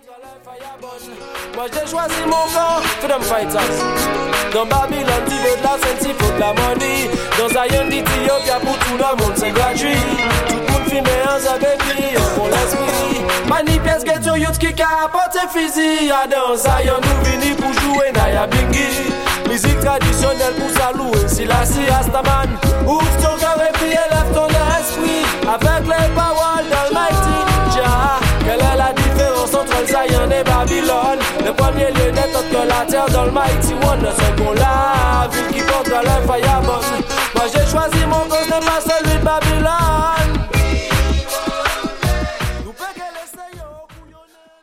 Moi j'ai choisi mon camp, freedom fighters. Dans Babylone, tu veux de la scène, il faut de la money. Dans Zion d'Ethiopia, pour tout le monde c'est gratuit. Tout le monde filme un baby, pour l'esprit. Mani pièce get your youth qui a apporté physique. Dans Zion, nous venons pour jouer Naya Bingi. Musique traditionnelle pour saluer, si la si Rastaman. Ouvre ton cœur et puis élève ton esprit. Avec les paroles d'Almighty Jah. Quelle est la différence entre le Zion et Babylone? Le premier lieu n'est autre que la terre d'Almighty One. Le second la ville qui porte le fireball. Moi j'ai choisi mon cause, n'est pas celui de Babylone.